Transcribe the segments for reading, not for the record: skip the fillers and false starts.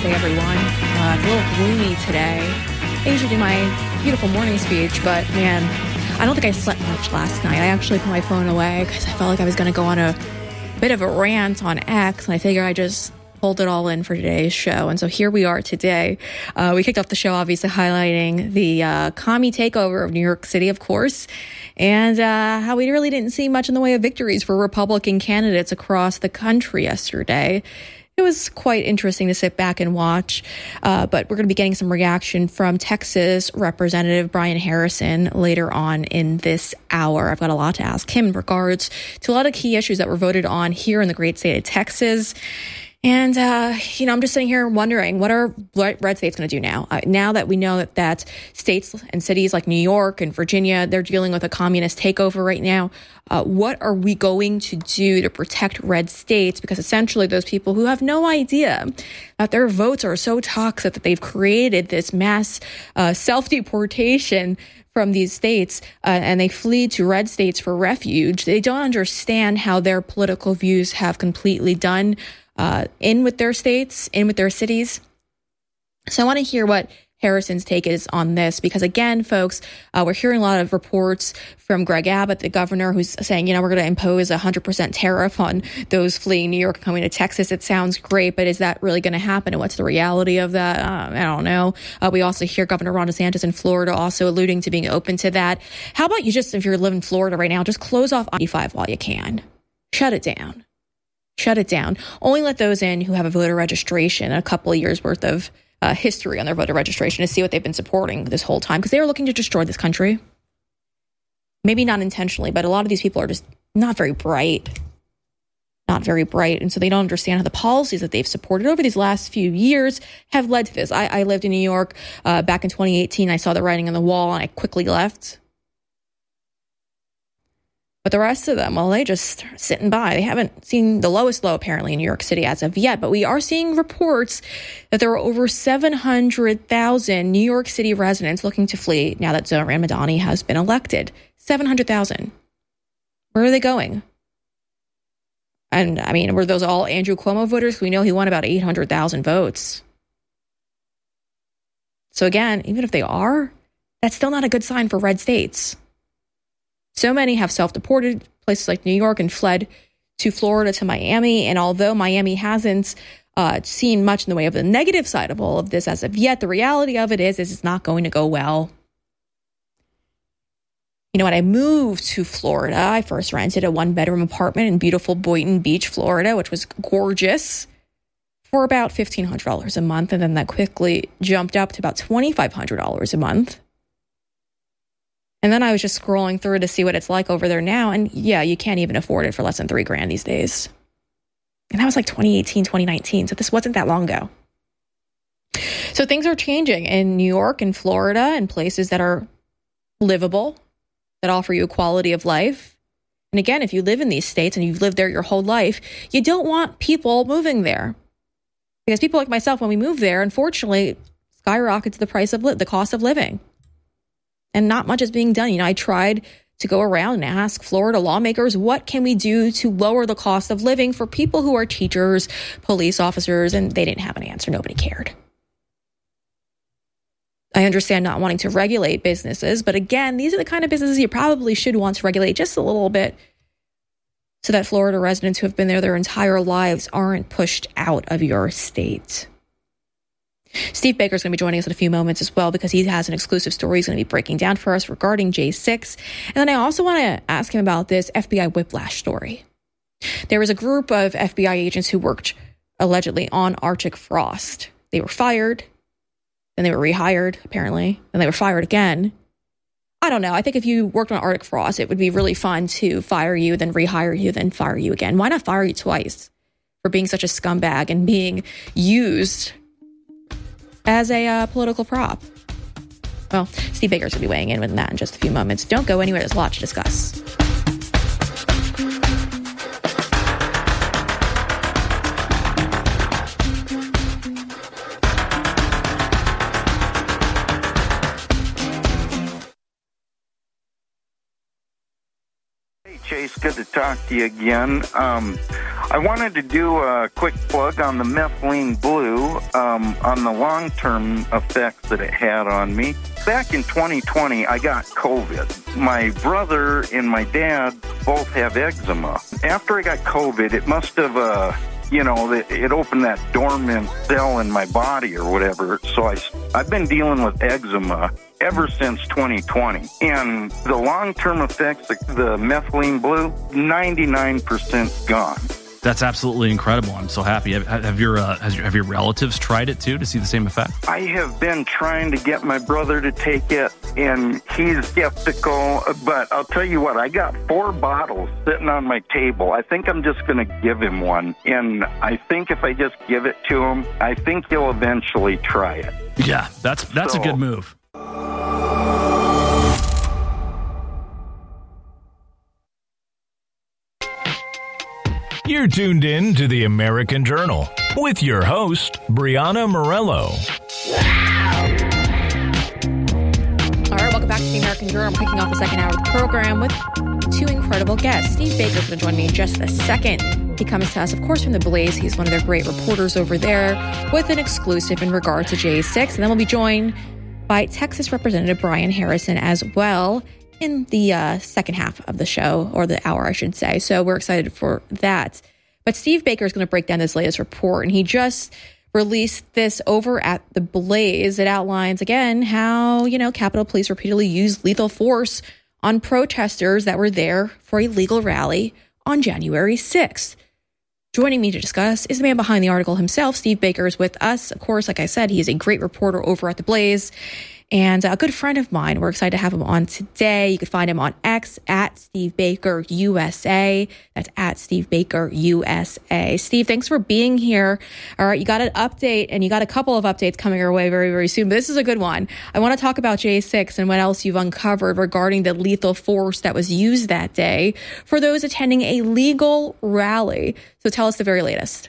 Wednesday, everyone. It's a little gloomy today. I usually do my beautiful morning speech, but man, I don't think I slept much last night. I actually put my phone away because I felt like I was going to go on a bit of a rant on X, and I figured I just pulled it all in for today's show. And so here we are today. We kicked off the show, obviously, highlighting the commie takeover of New York City, of course, and how we really didn't see much in the way of victories for Republican candidates across the country yesterday. It was quite interesting to sit back and watch, but we're going to be getting some reaction from Texas Representative Brian Harrison later on in this hour. I've got a lot to ask him in regards to a lot of key issues that were voted on here in the great state of Texas. And, I'm just sitting here wondering, what are red states going to do now? Now that we know that states and cities like New York and Virginia, they're dealing with a communist takeover right now. What are we going to do to protect red states? Because essentially those people who have no idea that their votes are so toxic that they've created this mass self-deportation from these states, and they flee to red states for refuge. They don't understand how their political views have completely done in with their states, in with their cities. So I want to hear what Harrison's take is on this, because again, folks, we're hearing a lot of reports from Greg Abbott, the governor, who's saying, we're going to impose 100% tariff on those fleeing New York and coming to Texas. It sounds great, but is that really going to happen? And what's the reality of that? I don't know. We also hear Governor Ron DeSantis in Florida also alluding to being open to that. How about you just, if you're living in Florida right now, just close off I-85 while you can. Shut it down. Shut it down. Only let those in who have a voter registration, a couple of years worth of history on their voter registration, to see what they've been supporting this whole time, because they are looking to destroy this country. Maybe not intentionally, but a lot of these people are just not very bright. Not very bright. And so they don't understand how the policies that they've supported over these last few years have led to this. I lived in New York back in 2018. I saw the writing on the wall and I quickly left. But the rest of them, well, they just sitting by. They haven't seen the lowest low, apparently, in New York City as of yet. But we are seeing reports that there are over 700,000 New York City residents looking to flee now that Zohran Madani has been elected. 700,000. Where are they going? And, were those all Andrew Cuomo voters? We know he won about 800,000 votes. So again, even if they are, that's still not a good sign for red states. So many have self-deported, places like New York, and fled to Florida, to Miami. And although Miami hasn't seen much in the way of the negative side of all of this as of yet, the reality of it is it's not going to go well. When I moved to Florida, I first rented a one-bedroom apartment in beautiful Boynton Beach, Florida, which was gorgeous, for about $1,500 a month. And then that quickly jumped up to about $2,500 a month. And then I was just scrolling through to see what it's like over there now. And yeah, you can't even afford it for less than $3,000 these days. And that was like 2018, 2019. So this wasn't that long ago. So things are changing in New York and Florida and places that are livable, that offer you a quality of life. And again, if you live in these states and you've lived there your whole life, you don't want people moving there. Because people like myself, when we move there, unfortunately, skyrockets the price of the cost of living. And not much is being done. I tried to go around and ask Florida lawmakers, what can we do to lower the cost of living for people who are teachers, police officers, and they didn't have an answer. Nobody cared. I understand not wanting to regulate businesses, but again, these are the kind of businesses you probably should want to regulate just a little bit so that Florida residents who have been there their entire lives aren't pushed out of your state. Steve Baker is going to be joining us in a few moments as well, because he has an exclusive story he's going to be breaking down for us regarding J6. And then I also want to ask him about this FBI whiplash story. There was a group of FBI agents who worked allegedly on Arctic Frost. They were fired, then they were rehired, apparently, then they were fired again. I don't know. I think if you worked on Arctic Frost, it would be really fun to fire you, then rehire you, then fire you again. Why not fire you twice for being such a scumbag and being used as a political prop? Well, Steve Baker's going to be weighing in with that in just a few moments. Don't go anywhere. There's a lot to discuss. Hey, Chase, good to talk to you again. I wanted to do a quick plug on the methylene blue, on the long-term effects that it had on me. Back in 2020, I got COVID. My brother and my dad both have eczema. After I got COVID, it must have, it opened that dormant cell in my body or whatever. So I've been dealing with eczema ever since 2020. And the long-term effects, the methylene blue, 99% gone. That's absolutely incredible. I'm so happy. Have your relatives tried it too to see the same effect? I have been trying to get my brother to take it, and he's skeptical. But I'll tell you what, I got 4 bottles sitting on my table. I think I'm just going to give him one. And I think if I just give it to him, I think he'll eventually try it. Yeah, that's a good move. You're tuned in to the American Journal with your host, Brianna Morello. All right, welcome back to the American Journal. I'm kicking off the second hour of the program with 2 incredible guests. Steve Baker is going to join me in just a second. He comes to us, of course, from The Blaze. He's one of their great reporters over there with an exclusive in regard to J6. And then we'll be joined by Texas Representative Brian Harrison as well in the second half of the show, or the hour, I should say. So we're excited for that. But Steve Baker is going to break down this latest report, and he just released this over at The Blaze. It outlines, again, how, Capitol Police repeatedly used lethal force on protesters that were there for a legal rally on January 6th. Joining me to discuss is the man behind the article himself. Steve Baker is with us. Of course, like I said, he is a great reporter over at The Blaze and a good friend of mine. We're excited to have him on today. You can find him on X at Steve Baker USA. That's at Steve Baker USA. Steve, thanks for being here. All right, you got an update, and you got a couple of updates coming your way very, very soon. But this is a good one. I want to talk about J6 and what else you've uncovered regarding the lethal force that was used that day for those attending a legal rally. So tell us the very latest.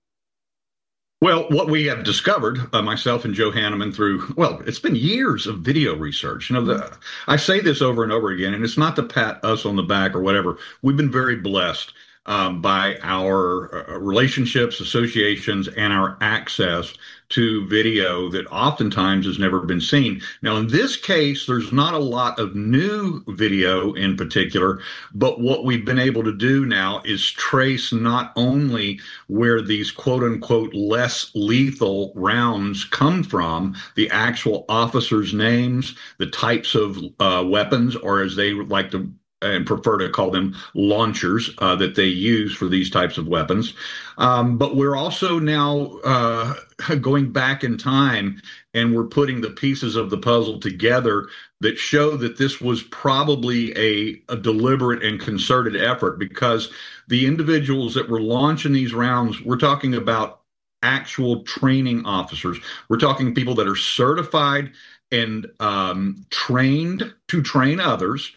Well, what we have discovered, myself and Joe Hanneman, it's been years of video research. I say this over and over again, and it's not to pat us on the back or whatever. We've been very blessed by our relationships, associations, and our access to video that oftentimes has never been seen. Now, in this case, there's not a lot of new video in particular, but what we've been able to do now is trace not only where these quote-unquote less lethal rounds come from, the actual officers' names, the types of weapons, or as they like to and prefer to call them launchers that they use for these types of weapons. But we're also now going back in time, and we're putting the pieces of the puzzle together that show that this was probably a deliberate and concerted effort, because the individuals that were launching these rounds, we're talking about actual training officers. We're talking people that are certified and trained to train others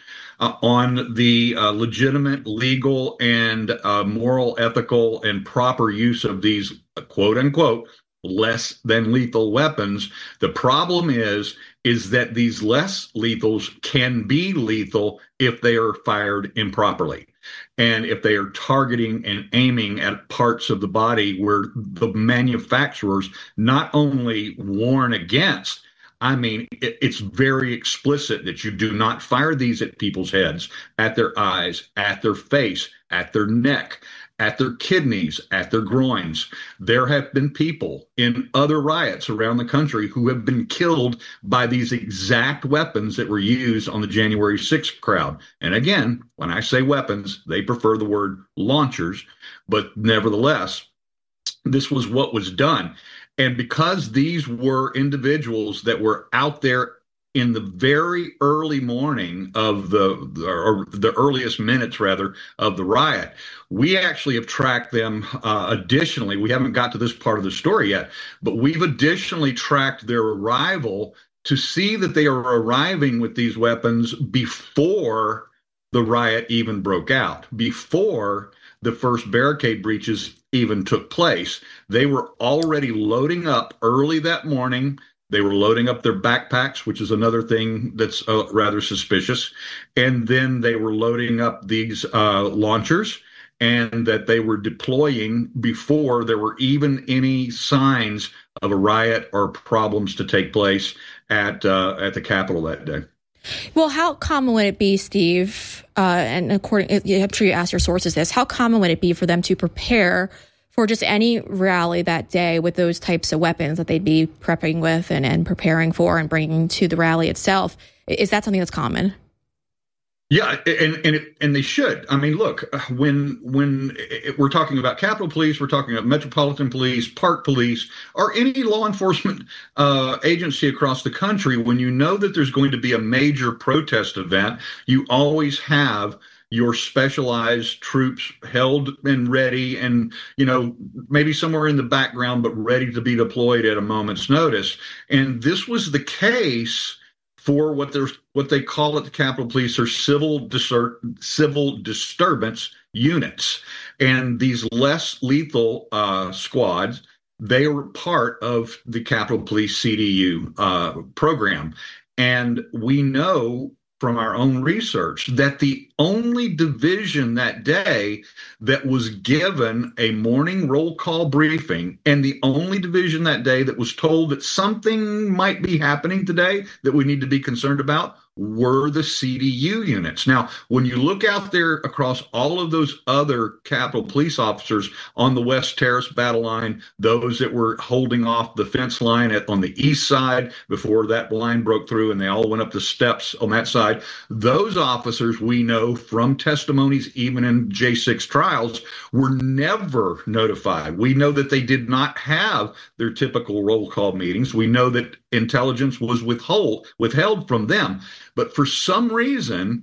on the legitimate, legal, and moral, ethical, and proper use of these quote-unquote less than lethal weapons. The problem is that these less lethals can be lethal if they are fired improperly, and if they are targeting and aiming at parts of the body where the manufacturers not only warn against. I mean, it's very explicit that you do not fire these at people's heads, at their eyes, at their face, at their neck, at their kidneys, at their groins. There have been people in other riots around the country who have been killed by these exact weapons that were used on the January 6th crowd. And again, when I say weapons, they prefer the word launchers, but nevertheless, this was what was done. And because these were individuals that were out there in the very early morning of the earliest minutes, rather, of the riot, we actually have tracked them additionally. We haven't got to this part of the story yet, but we've additionally tracked their arrival to see that they are arriving with these weapons before the riot even broke out, before the first barricade breaches even took place. They were already loading up early that morning. They were loading up their backpacks, which is another thing that's rather suspicious. And then they were loading up these launchers. and that they were deploying before there were even any signs of a riot or problems to take place at the Capitol that day. Well, how common would it be, Steve, and I'm sure you asked your sources this, how common would it be for them to prepare for just any rally that day with those types of weapons that they'd be prepping with and preparing for and bringing to the rally itself? Is that something that's common? Yeah, and they should. I mean, look, when we're talking about Capitol Police, we're talking about Metropolitan Police, Park Police, or any law enforcement agency across the country, when you know that there's going to be a major protest event, you always have your specialized troops held and ready and, maybe somewhere in the background, but ready to be deployed at a moment's notice. And this was the case for what they call at the Capitol Police are civil disturbance units. And these less lethal squads, they were part of the Capitol Police CDU program. And we know from our own research that the only division that day that was given a morning roll call briefing, and the only division that day that was told that something might be happening today that we need to be concerned about, were the CDU units. Now, when you look out there across all of those other Capitol Police officers on the West Terrace battle line, those that were holding off the fence line on the east side before that line broke through and they all went up the steps on that side, those officers, we know from testimonies even in J6 trials, were never notified. We know that they did not have their typical roll call meetings. We know that intelligence was withheld from them. But for some reason,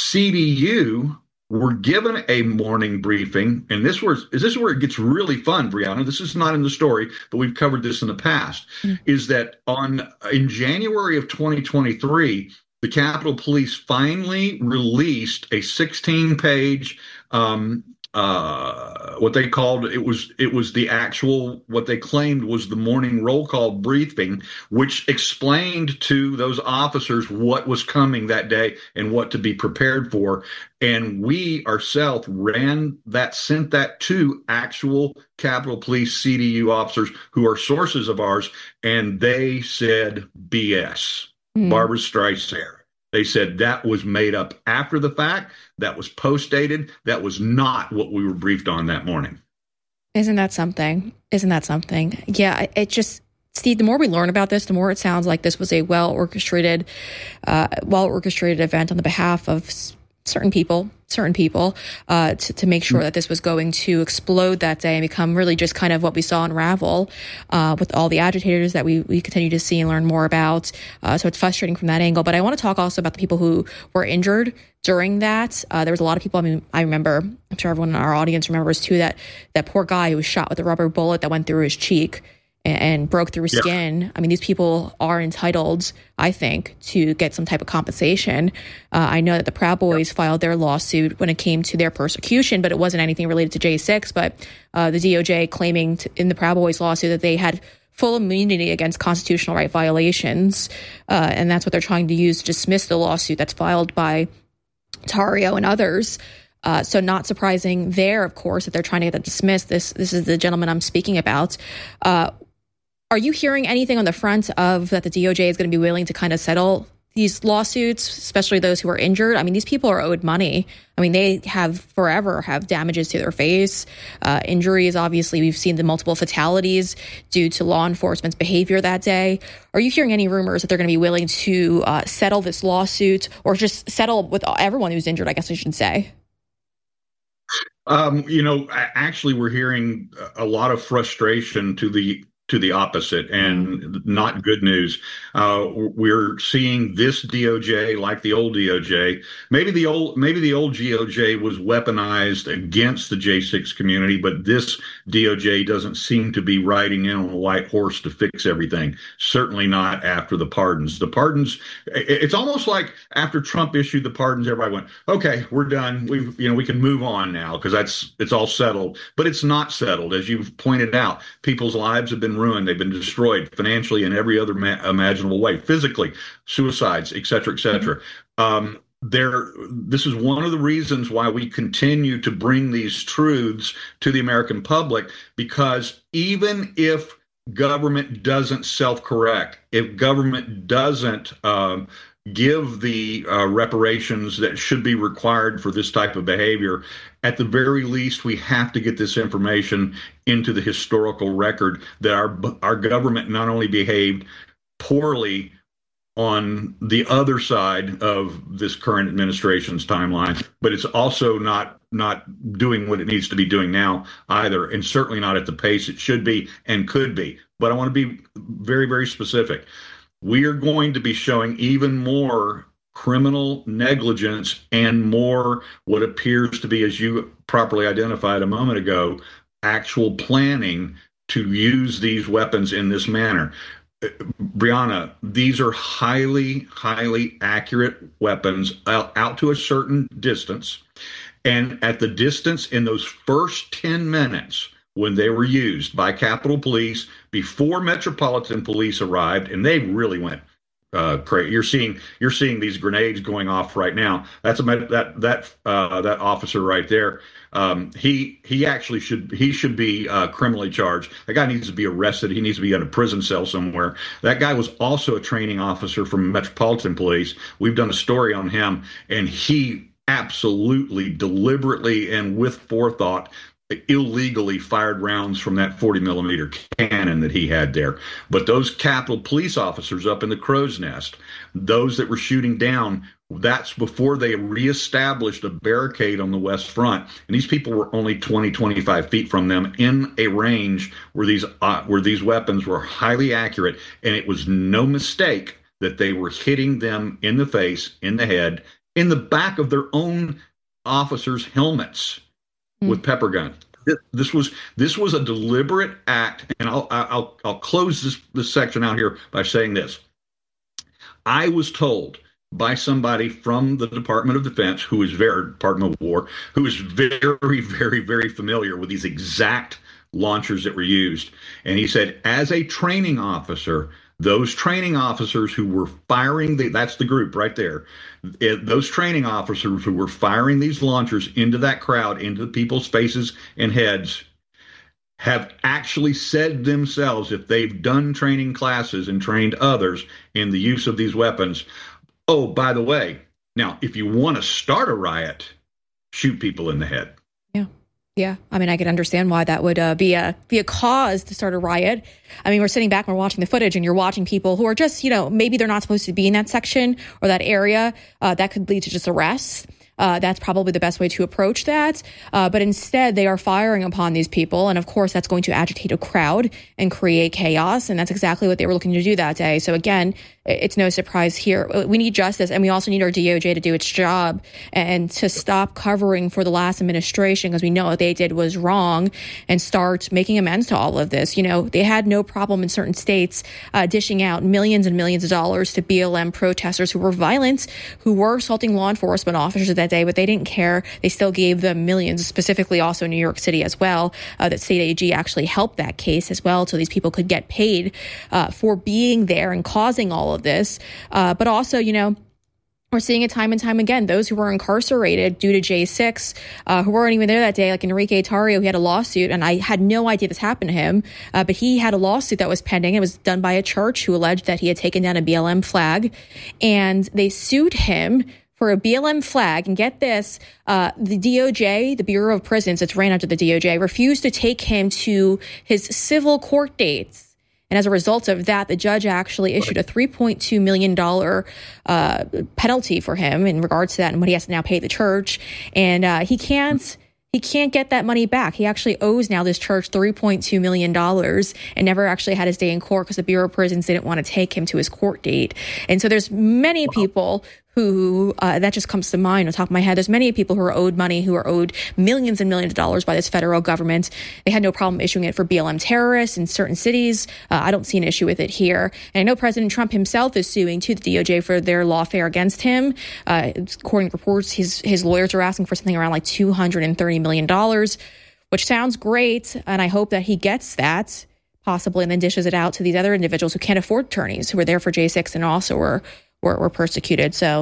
CDU were given a morning briefing, and this is where it gets really fun, Brianna. This is not in the story, but we've covered this in the past, is that in January of 2023, the Capitol Police finally released a 16-page what they called it was the actual, what they claimed was the morning roll call briefing, which explained to those officers what was coming that day and what to be prepared for. And we ourselves sent that to actual Capitol Police CDU officers who are sources of ours, and they said BS. Barbara Streisand. They said that was made up after the fact. That was post-dated. That was not what we were briefed on that morning. Isn't that something? Yeah, it just, Steve, the more we learn about this, the more it sounds like this was a well-orchestrated event on the behalf of certain people to make sure that this was going to explode that day and become really just kind of what we saw unravel with all the agitators that we continue to see and learn more about. So it's frustrating from that angle. But I want to talk also about the people who were injured during that. There was a lot of people. I mean, I remember, I'm sure everyone in our audience remembers too, that poor guy who was shot with a rubber bullet that went through his cheek and broke through his skin. I mean, these people are entitled, I think, to get some type of compensation. I know that the Proud Boys filed their lawsuit when it came to their persecution, but it wasn't anything related to J6. But the DOJ claiming in the Proud Boys lawsuit that they had full immunity against constitutional right violations. And that's what they're trying to use to dismiss the lawsuit that's filed by Tarrio and others. So not surprising there, of course, that they're trying to get that dismissed. This is the gentleman I'm speaking about. Are you hearing anything on the front of that the DOJ is going to be willing to kind of settle these lawsuits, especially those who are injured? I mean, these people are owed money. I mean, they have forever have damages to their face, injuries. Obviously, we've seen the multiple fatalities due to law enforcement's behavior that day. Are you hearing any rumors that they're going to be willing to settle this lawsuit or just settle with everyone who's injured, I guess I should say? Actually, we're hearing a lot of frustration to the opposite and not good news. We're seeing this DOJ like the old DOJ. Maybe the old DOJ was weaponized against the J6 community, but this DOJ doesn't seem to be riding in on a white horse to fix everything. Certainly not after the pardons. The pardons, it's almost like after Trump issued the pardons, everybody went, okay, we're done. We can move on now because it's all settled. But it's not settled. As you've pointed out, people's lives have been ruined. They've been destroyed financially in every other imaginable way, physically, suicides, et cetera, et cetera. this is one of the reasons why we continue to bring these truths to the American public, because even if government doesn't self-correct, if government doesn't give the reparations that should be required for this type of behavior, at the very least, we have to get this information into the historical record that our government not only behaved poorly on the other side of this current administration's timeline, but it's also not doing what it needs to be doing now either, and certainly not at the pace it should be and could be. But I want to be very, very specific. We are going to be showing even more criminal negligence and more what appears to be, as you properly identified a moment ago, actual planning to use these weapons in this manner. Brianna, these are highly, highly accurate weapons out to a certain distance. And at the distance in those first 10 minutes when they were used by Capitol Police before Metropolitan Police arrived, and they really went crazy. You're seeing these grenades going off right now. That's that officer right there. He actually should be criminally charged. That guy needs to be arrested. He needs to be in a prison cell somewhere. That guy was also a training officer from Metropolitan Police. We've done a story on him, and he absolutely, deliberately, and with forethought, illegally fired rounds from that 40 millimeter cannon that he had there. But those Capitol Police officers up in the Crow's Nest, those that were shooting down, that's before they reestablished a barricade on the west front. And these people were only 20, 25 feet from them in a range where these weapons were highly accurate. And it was no mistake that they were hitting them in the face, in the head, in the back of their own officers' helmets with pepper guns. This was a deliberate act, and I'll close this section out here by saying this. I was told by somebody from the Department of Defense, Department of War, who is very, very, very familiar with these exact launchers that were used, and he said, as a training officer, those training officers who were firing that's the group right there. Those training officers who were firing these launchers into that crowd, into people's faces and heads, have actually said themselves, if they've done training classes and trained others in the use of these weapons, oh, by the way, now, if you want to start a riot, shoot people in the head. Yeah. I mean, I could understand why that would be a cause to start a riot. I mean, we're sitting back and we're watching the footage, and you're watching people who are just, maybe they're not supposed to be in that section or that area. That could lead to just arrests. That's probably the best way to approach that. But instead, they are firing upon these people. And of course, that's going to agitate a crowd and create chaos. And that's exactly what they were looking to do that day. So again, it's no surprise here. We need justice, and we also need our DOJ to do its job and to stop covering for the last administration, because we know what they did was wrong, and start making amends to all of this. They had no problem in certain states dishing out millions and millions of dollars to BLM protesters who were violent, who were assaulting law enforcement officers that day, but they didn't care. They still gave them millions, specifically also New York City as well. That state AG actually helped that case as well, so these people could get paid for being there and causing all of this. But also, we're seeing it time and time again. Those who were incarcerated due to J6, who weren't even there that day, like Enrique Tarrio, he had a lawsuit, and I had no idea this happened to him, but he had a lawsuit that was pending. It was done by a church who alleged that he had taken down a BLM flag, and they sued him for a BLM flag. And get this, the DOJ, the Bureau of Prisons, that's ran under the DOJ, refused to take him to his civil court dates. And as a result of that, the judge actually issued a $3.2 million penalty for him in regards to that and what he has to now pay the church. And he can't get that money back. He actually owes now this church $3.2 million and never actually had his day in court because the Bureau of Prisons didn't want to take him to his court date. And so there's many people who, that just comes to mind on top of my head. There's many people who are owed money, who are owed millions and millions of dollars by this federal government. They had no problem issuing it for BLM terrorists in certain cities. I don't see an issue with it here. And I know President Trump himself is suing to the DOJ for their lawfare against him. According to reports, his lawyers are asking for something around like $230 million, which sounds great. And I hope that he gets that possibly and then dishes it out to these other individuals who can't afford attorneys, who were there for J6 and also were persecuted. So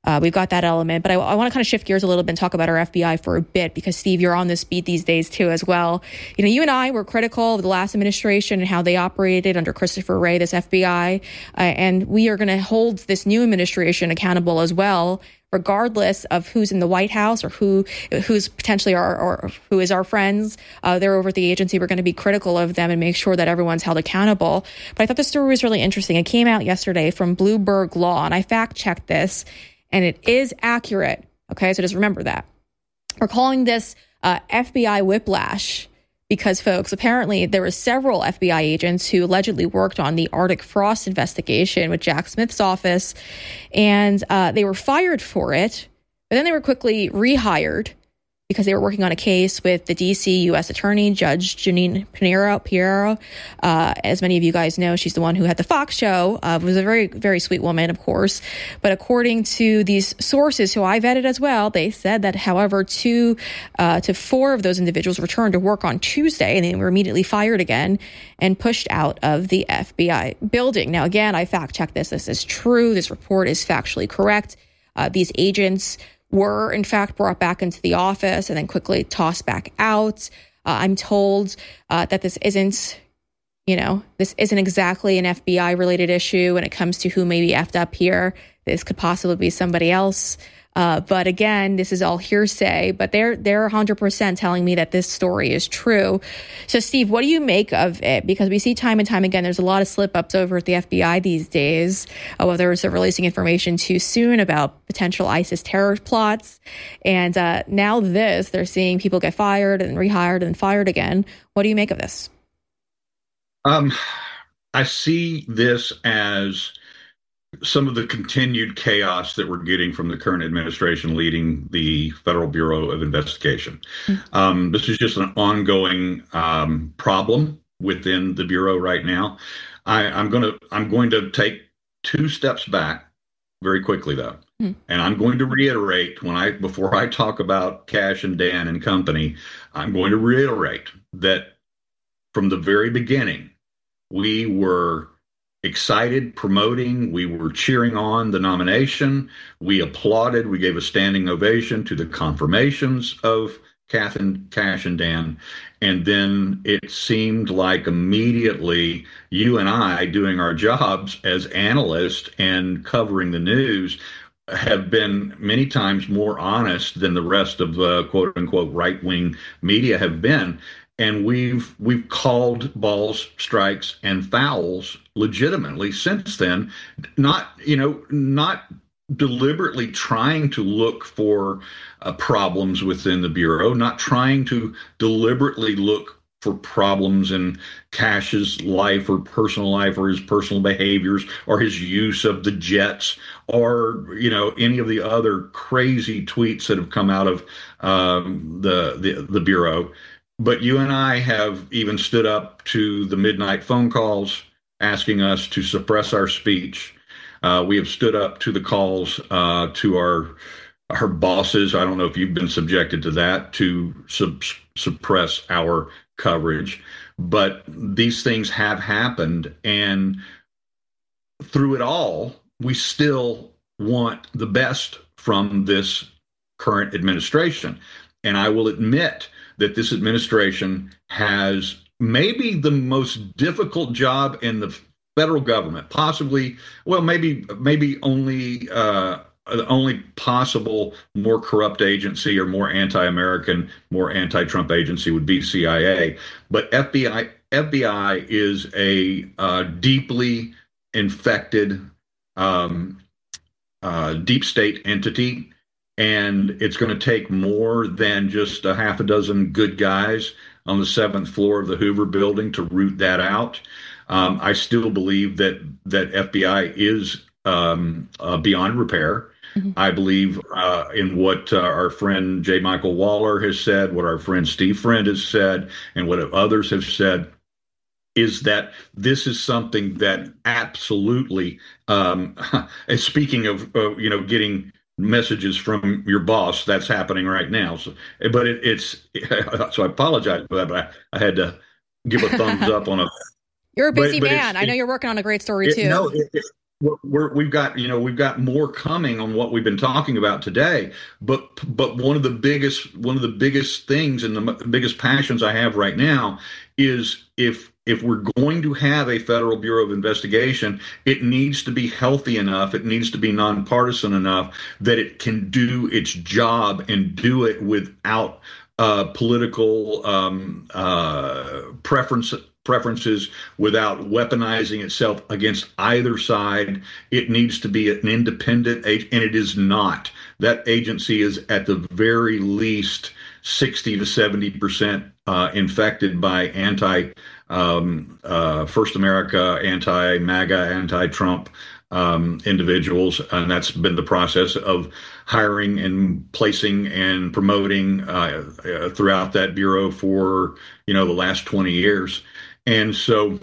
We've got that element, but I want to kind of shift gears a little bit and talk about our FBI for a bit, because Steve, you're on this beat these days too as well. You and I were critical of the last administration and how they operated under Christopher Wray, this FBI, and we are going to hold this new administration accountable as well, regardless of who's in the White House or who's potentially or who is our friends. They're over at the agency. We're going to be critical of them and make sure that everyone's held accountable. But I thought this story was really interesting. It came out yesterday from Bloomberg Law, and I fact-checked this, and it is accurate. Okay, so just remember that. We're calling this FBI whiplash because, folks, apparently there were several FBI agents who allegedly worked on the Arctic Frost investigation with Jack Smith's office, and they were fired for it, but then they were quickly rehired because they were working on a case with the D.C. U.S. Attorney, Judge Janine Pirro. As many of you guys know, she's the one who had the Fox show. Was a very, very sweet woman, of course. But according to these sources who I vetted as well, they said that, however, 2 to 4 of those individuals returned to work on Tuesday, and they were immediately fired again and pushed out of the FBI building. Now, again, I fact-checked this. This is true. This report is factually correct. These agents were, in fact, brought back into the office and then quickly tossed back out. I'm told that this isn't exactly an FBI-related issue when it comes to who may be effed up here. This could possibly be somebody else. But again, this is all hearsay, but they're 100% telling me that this story is true. So, Steve, what do you make of it? Because we see time and time again, there's a lot of slip-ups over at the FBI these days, whether it's releasing information too soon about potential ISIS terror plots. And now they're seeing people get fired and rehired and fired again. What do you make of this? I see this as some of the continued chaos that we're getting from the current administration leading the Federal Bureau of Investigation. This is just an ongoing problem within the Bureau right now. I'm going to take 2 steps back very quickly, though. And I'm going to reiterate before I talk about Kash and Dan and company, I'm going to reiterate that from the very beginning, we were excited, promoting, we were cheering on the nomination. We applauded, we gave a standing ovation to the confirmations of Kash and Dan. And then it seemed like immediately you and I, doing our jobs as analysts and covering the news, have been many times more honest than the rest of the quote unquote right-wing media have been. And we've called balls, strikes, and fouls legitimately since then, not deliberately trying to look for problems within the Bureau, not trying to deliberately look for problems in Kash's life or his personal behaviors or his use of the jets or, any of the other crazy tweets that have come out of the Bureau. But you and I have even stood up to the midnight phone calls asking us to suppress our speech. We have stood up to the calls to our bosses. I don't know if you've been subjected to that, to suppress our coverage. But these things have happened. And through it all, we still want the best from this current administration. And I will admit that this administration has maybe the most difficult job in the federal government, possibly, maybe only the only possible more corrupt agency or more anti-American, more anti-Trump agency would be CIA. But FBI is a deeply infected deep state entity. And it's going to take more than just a half a dozen good guys on the 7th floor of the Hoover building to root that out. I still believe that FBI is beyond repair. Mm-hmm. I believe in what our friend J. Michael Waller has said, what our friend Steve Friend has said, and what others have said, is that this is something that absolutely, speaking of, getting messages from your boss, that's happening right now. So, but it's so I apologize for that, but I had to give a thumbs up on a. You're a busy man. I know you're working on a great story too. we've got more coming on what we've been talking about today. But one of the biggest things and the biggest passions I have right now is if we're going to have a Federal Bureau of Investigation, it needs to be healthy enough, it needs to be nonpartisan enough that it can do its job and do it without political preferences, without weaponizing itself against either side. It needs to be an independent agency, and it is not. That agency is at the very least 60 to 70% infected by First America, anti-MAGA, anti-Trump individuals, and that's been the process of hiring and placing and promoting throughout that bureau for the last 20 years. And so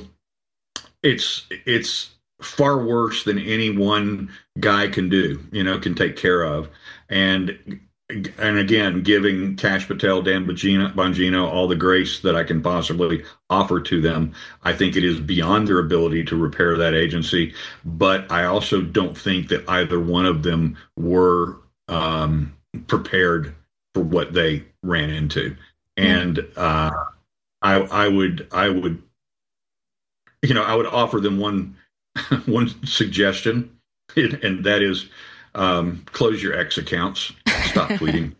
it's far worse than any one guy can do, can take care of. And again, giving Kash Patel, Dan Bongino all the grace that I can possibly offer to them. I think it is beyond their ability to repair that agency, but I also don't think that either one of them were prepared for what they ran into. And I would offer them one suggestion, and that is close your X accounts, stop tweeting.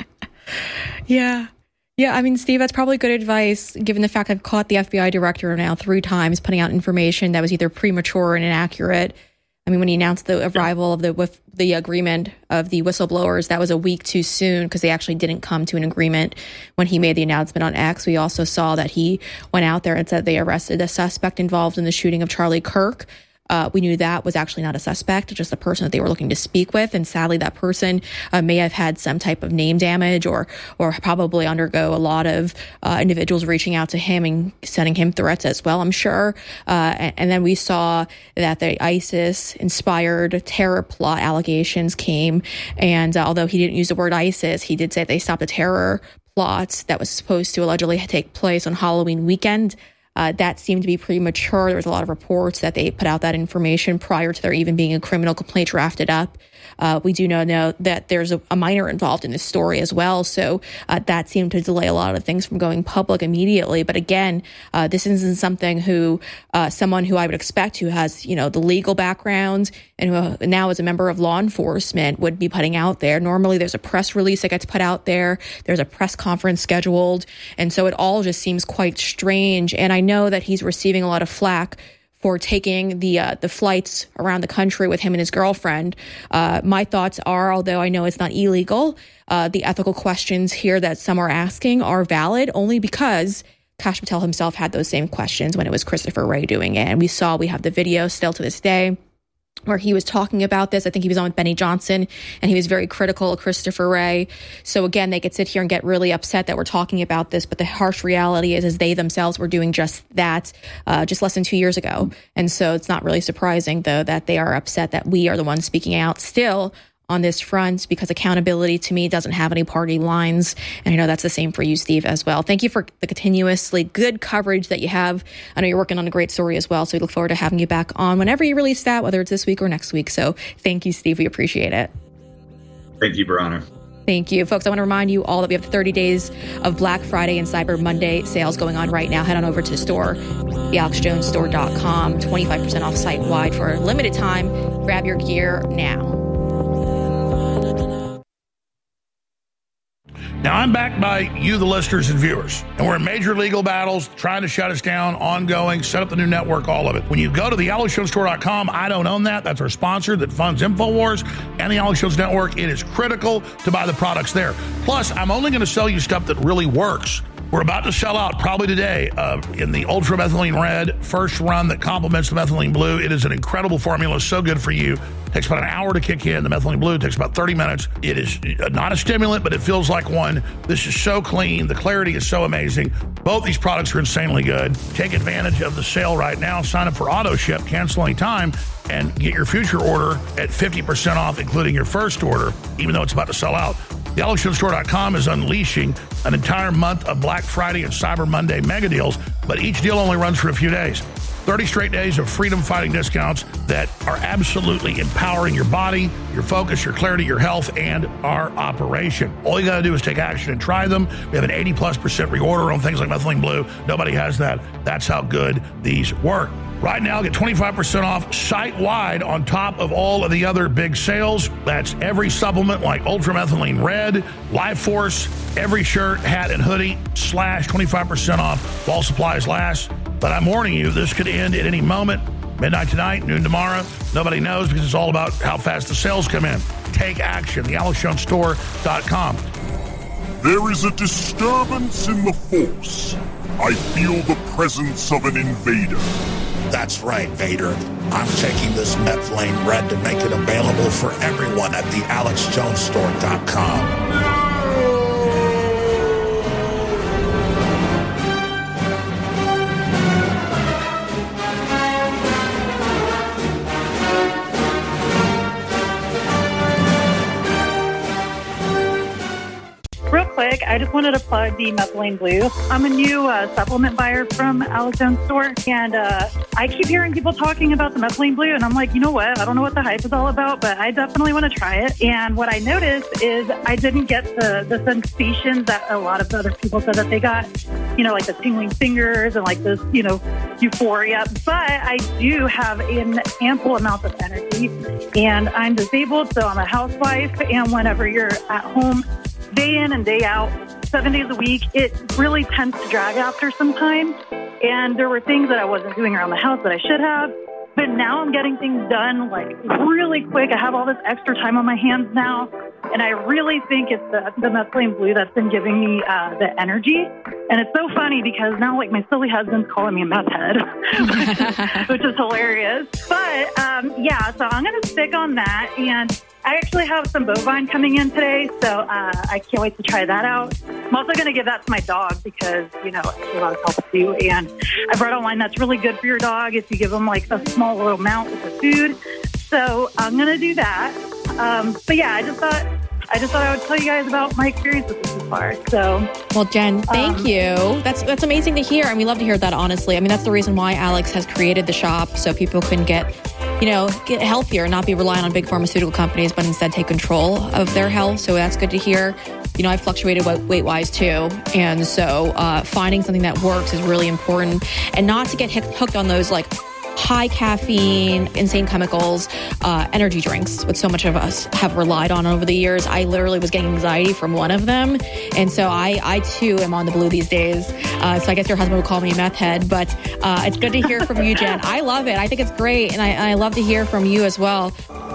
Yeah. I mean, Steve, that's probably good advice, given the fact I've caught the FBI director now 3 times putting out information that was either premature and inaccurate. I mean, when he announced the arrival of the agreement of the whistleblowers, that was a week too soon because they actually didn't come to an agreement when he made the announcement on X. We also saw that he went out there and said they arrested a suspect involved in the shooting of Charlie Kirk. We knew that was actually not a suspect, just a person that they were looking to speak with. And sadly, that person may have had some type of name damage or probably undergo a lot of individuals reaching out to him and sending him threats as well, I'm sure. And then we saw that the ISIS-inspired terror plot allegations came. And although he didn't use the word ISIS, he did say they stopped a terror plot that was supposed to allegedly take place on Halloween weekend. That seemed to be premature. There was a lot of reports that they put out that information prior to there even being a criminal complaint drafted up. We do know that there's a minor involved in this story as well. So that seemed to delay a lot of things from going public immediately. But again, this isn't someone who I would expect who has, the legal background and who now is a member of law enforcement would be putting out there. Normally there's a press release that gets put out there. There's a press conference scheduled. And so it all just seems quite strange. And I know that he's receiving a lot of flack for taking the flights around the country with him and his girlfriend. My thoughts are, although I know it's not illegal, the ethical questions here that some are asking are valid only because Kash Patel himself had those same questions when it was Christopher Wray doing it. And we have the video still to this day where he was talking about this. I think he was on with Benny Johnson, and he was very critical of Christopher Wray. So again, they could sit here and get really upset that we're talking about this, but the harsh reality is they themselves were doing just that just less than 2 years ago. And so it's not really surprising, though, that they are upset that we are the ones speaking out still on this front, because accountability to me doesn't have any party lines. And I know that's the same for you, Steve, as well. Thank you for the continuously good coverage that you have. I know you're working on a great story as well. So we look forward to having you back on whenever you release that, whether it's this week or next week. So thank you, Steve. We appreciate it. Thank you, Brianna. Thank you. Folks, I want to remind you all that we have 30 days of Black Friday and Cyber Monday sales going on right now. Head on over to the store, thealexjonesstore.com, 25% off site-wide for a limited time. Grab your gear now. Now, I'm backed by you, the listeners and viewers, and we're in major legal battles, trying to shut us down, ongoing, set up the new network, all of it. When you go to thealexjonesstore.com, I don't own that. That's our sponsor that funds InfoWars and the Alex Jones Network. It is critical to buy the products there. Plus, I'm only going to sell you stuff that really works. We're about to sell out probably today in the Ultra Methylene Red first run that complements the Methylene Blue. It is an incredible formula, so good for you. Takes about an hour to kick in. The Methylene Blue takes about 30 minutes. It is not a stimulant, but it feels like one. This is so clean. The clarity is so amazing. Both these products are insanely good. Take advantage of the sale right now. Sign up for auto ship, cancel anytime, and get your future order at 50% off, including your first order, even though it's about to sell out. TheAlexJonesStore.com is unleashing an entire month of Black Friday and Cyber Monday mega deals, but each deal only runs for a few days. 30 straight days of freedom-fighting discounts that are absolutely empowering your body, your focus, your clarity, your health, and our operation. All you got to do is take action and try them. We have an 80+% reorder on things like Methylene Blue. Nobody has that. That's how good these work. Right now, get 25% off site-wide on top of all of the other big sales. That's every supplement like Ultramethylene Red, Life Force, every shirt, hat, and hoodie, slash 25% off while supplies last. But I'm warning you, this could end at any moment. Midnight tonight, noon tomorrow. Nobody knows because it's all about how fast the sales come in. Take action. TheAlexJonesStore.com. There is a disturbance in the Force. I feel the presence of an invader. That's right, Vader. I'm taking this Methylene Red to make it available for everyone at TheAlexJonesStore.com. Real quick, I just wanted to plug the Methylene Blue. I'm a new supplement buyer from Alex Jones Store, and I keep hearing people talking about the Methylene Blue, and I'm like, you know what? I don't know what the hype is all about, but I definitely want to try it. And what I noticed is I didn't get the sensations that a lot of other people said that they got, you know, like the tingling fingers and like this, you know, euphoria. But I do have an ample amount of energy, and I'm disabled, so I'm a housewife, and whenever you're at home, day in and day out, 7 days a week, it really tends to drag after some time. And there were things that I wasn't doing around the house that I should have. But now I'm getting things done like really quick. I have all this extra time on my hands now. And I really think it's the Methylene Blue that's been giving me the energy. And it's so funny because now like my silly husband's calling me a meth head, which is hilarious. But yeah, so I'm going to stick on that. And I actually have some bovine coming in today, so I can't wait to try that out. I'm also going to give that to my dog because, you know, it's a lot of help too. And I brought online that's really good for your dog if you give them like a small little amount with the food. So I'm going to do that. But yeah, I just thought I would tell you guys about my experience with this so far. So, well, Jen, thank you. That's amazing to hear, and we love to hear that. Honestly, I mean, that's the reason why Alex has created the shop so people can get healthier and not be reliant on big pharmaceutical companies, but instead take control of their health. So that's good to hear. You know, I fluctuated weight-wise too, and so finding something that works is really important, and not to get hooked on those like high caffeine, insane chemicals, energy drinks, what so much of us have relied on over the years. I literally was getting anxiety from one of them. And so I too am on the blue these days. So I guess your husband would call me a meth head, but it's good to hear from you, Jen. I love it. I think it's great. And I love to hear from you as well.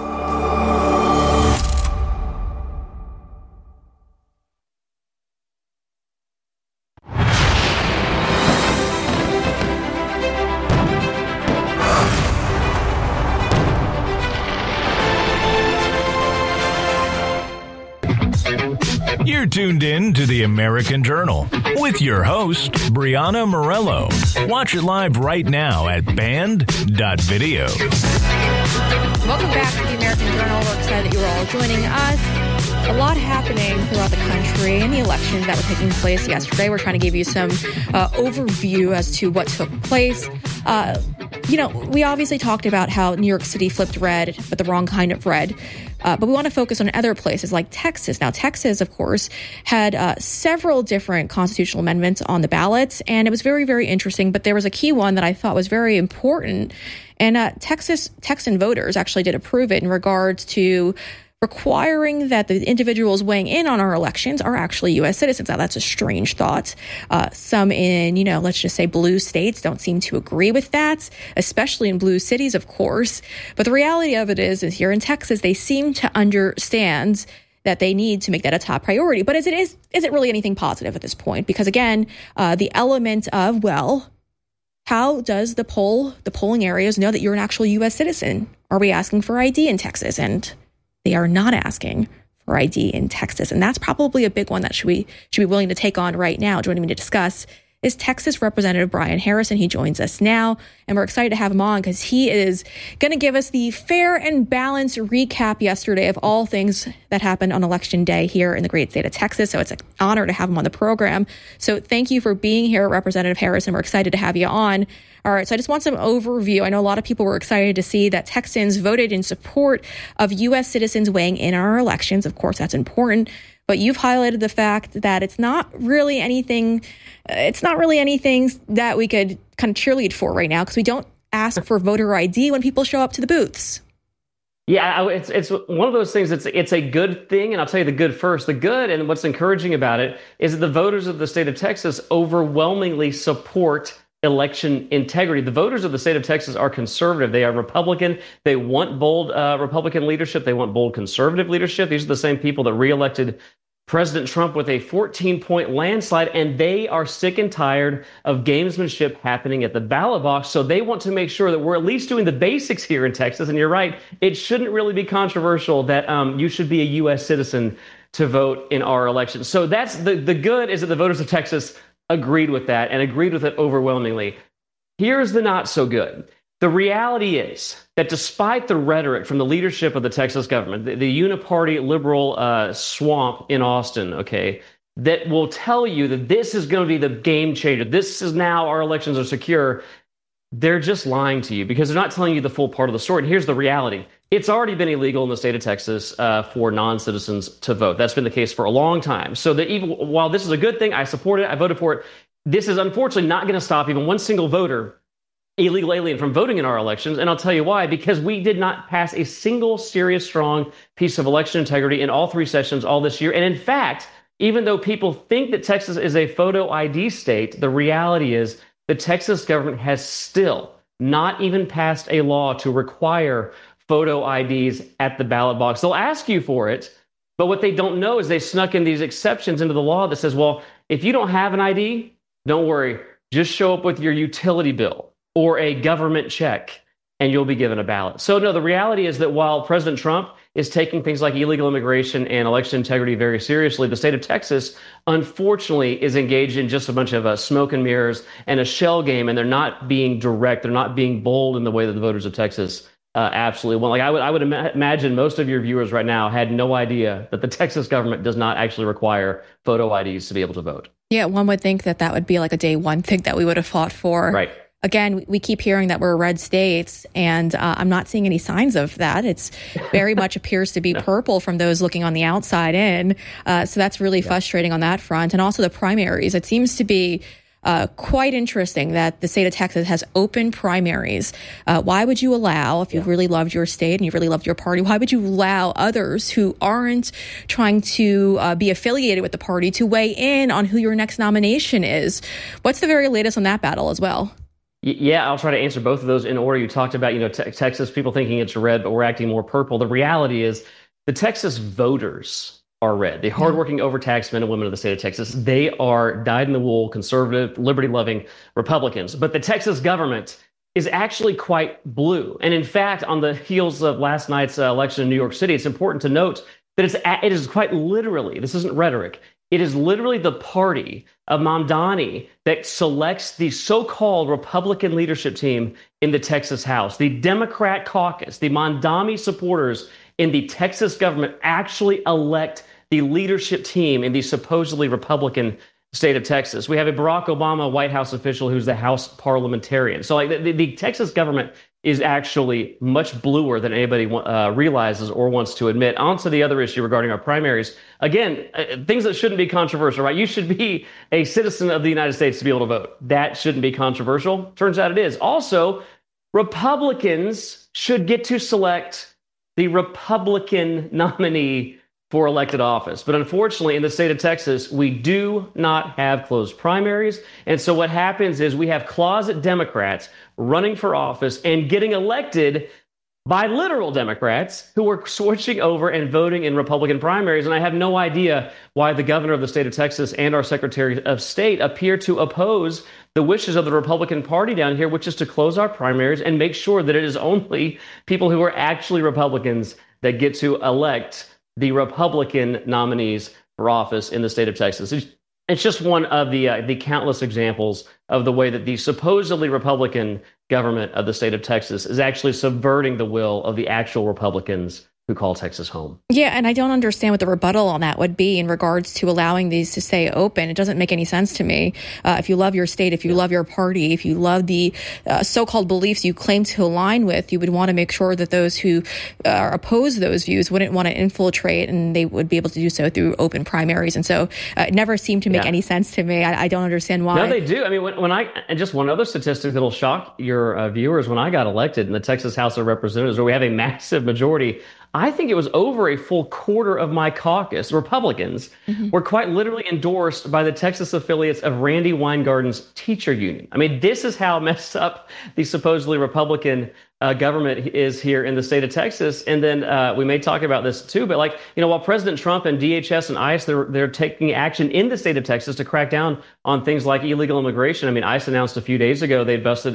You're tuned in to the American Journal with your host, Brianna Morello. Watch it live right now at band.video. Welcome back to the American Journal. We're excited that you're all joining us. A lot happening throughout the country in the elections that were taking place yesterday. We're trying to give you some overview as to what took place. You know, we obviously talked about how New York City flipped red, but the wrong kind of red. But we want to focus on other places like Texas. Now, Texas, of course, had several different constitutional amendments on the ballot, and it was very, very interesting. But there was a key one that I thought was very important, and Texan voters actually did approve it in regards to requiring that the individuals weighing in on our elections are actually U.S. citizens. Now, that's a strange thought. Some in, let's just say blue states don't seem to agree with that, especially in blue cities, of course. But the reality of it is here in Texas, they seem to understand that they need to make that a top priority. But is it really anything positive at this point? Because again, the element of, how does the polling areas know that you're an actual U.S. citizen? Are we asking for ID in Texas? And they are not asking for ID in Texas. And that's probably a big one that should be willing to take on right now. Joining me to discuss is Texas Representative Brian Harrison. He joins us now, and we're excited to have him on because he is going to give us the fair and balanced recap yesterday of all things that happened on Election Day here in the great state of Texas. So it's an honor to have him on the program. So thank you for being here, Representative Harrison. We're excited to have you on. All right, so I just want some overview. I know a lot of people were excited to see that Texans voted in support of U.S. citizens weighing in on our elections. Of course, that's important. But you've highlighted the fact that it's not really anything that we could kind of cheerlead for right now because we don't ask for voter ID when people show up to the booths. Yeah, it's one of those things. It's a good thing, and I'll tell you the good first. The good and what's encouraging about it is that the voters of the state of Texas overwhelmingly support election integrity. The voters of the state of Texas are conservative. They are Republican. They want bold Republican leadership. They want bold conservative leadership. These are the same people that reelected President Trump with a 14-point landslide, and they are sick and tired of gamesmanship happening at the ballot box. So they want to make sure that we're at least doing the basics here in Texas. And you're right, it shouldn't really be controversial that you should be a U.S. citizen to vote in our elections. So that's the good is that the voters of Texas agreed with that and agreed with it overwhelmingly. Here's the not so good. The reality is that despite the rhetoric from the leadership of the Texas government, the uniparty liberal swamp in Austin, okay, that will tell you that this is going to be the game changer. This is now our elections are secure. They're just lying to you because they're not telling you the full part of the story. And here's the reality. It's already been illegal in the state of Texas for non-citizens to vote. That's been the case for a long time. So that even while this is a good thing, I support it, I voted for it, this is unfortunately not going to stop even one single voter, illegal alien, from voting in our elections. And I'll tell you why. Because we did not pass a single serious, strong piece of election integrity in all three sessions all this year. And in fact, even though people think that Texas is a photo ID state, the reality is the Texas government has still not even passed a law to require photo IDs at the ballot box. They'll ask you for it, but what they don't know is they snuck in these exceptions into the law that says, well, if you don't have an ID, don't worry, just show up with your utility bill or a government check and you'll be given a ballot. So no, the reality is that while President Trump is taking things like illegal immigration and election integrity very seriously, the state of Texas, unfortunately, is engaged in just a bunch of smoke and mirrors and a shell game, and they're not being direct. They're not being bold in the way that the voters of Texas absolutely want. Like I would imagine most of your viewers right now had no idea that the Texas government does not actually require photo IDs to be able to vote. Yeah, one would think that would be like a day one thing that we would have fought for. Right. Again, we keep hearing that we're red states, and I'm not seeing any signs of that. It's very much appears to be purple from those looking on the outside in. So that's really frustrating on that front. And also the primaries. It seems to be quite interesting that the state of Texas has open primaries. Why would you allow, if you really loved your state and you really loved your party, why would you allow others who aren't trying to be affiliated with the party to weigh in on who your next nomination is? What's the very latest on that battle as well? Yeah, I'll try to answer both of those in order. You talked about, Texas, people thinking it's red, but we're acting more purple. The reality is the Texas voters are red. The hardworking, overtaxed men and women of the state of Texas, they are dyed-in-the-wool, conservative, liberty-loving Republicans. But the Texas government is actually quite blue. And in fact, on the heels of last night's election in New York City, it's important to note that it is quite literally, this isn't rhetoric, it is literally the party of Mamdani that selects the so-called Republican leadership team in the Texas House. The Democrat caucus, the Mamdani supporters in the Texas government actually elect the leadership team in the supposedly Republican state of Texas. We have a Barack Obama White House official who's the House parliamentarian. So the Texas government is actually much bluer than anybody realizes or wants to admit. On to the other issue regarding our primaries. Again, things that shouldn't be controversial, right? You should be a citizen of the United States to be able to vote. That shouldn't be controversial. Turns out it is. Also, Republicans should get to select the Republican nominee for elected office. But unfortunately, in the state of Texas, we do not have closed primaries. And so what happens is we have closet Democrats running for office and getting elected by literal Democrats who are switching over and voting in Republican primaries. And I have no idea why the governor of the state of Texas and our Secretary of State appear to oppose the wishes of the Republican Party down here, which is to close our primaries and make sure that it is only people who are actually Republicans that get to elect the Republican nominees for office in the state of Texas. It's just one of the countless examples of the way that the supposedly Republican government of the state of Texas is actually subverting the will of the actual Republicans who call Texas home. Yeah, and I don't understand what the rebuttal on that would be in regards to allowing these to stay open. It doesn't make any sense to me. If you love your state, if you love your party, if you love the so-called beliefs you claim to align with, you would want to make sure that those who oppose those views wouldn't want to infiltrate, and they would be able to do so through open primaries. And so it never seemed to make any sense to me. I don't understand why. No, they do. I mean, and just one other statistic that'll shock your viewers, when I got elected in the Texas House of Representatives, where we have a massive majority, I think it was over a full quarter of my caucus, Republicans, were quite literally endorsed by the Texas affiliates of Randy Weingarten's teacher union. I mean, this is how messed up the supposedly Republican government is here in the state of Texas. And then we may talk about this too, but while President Trump and DHS and ICE, they're taking action in the state of Texas to crack down on things like illegal immigration. I mean, ICE announced a few days ago they busted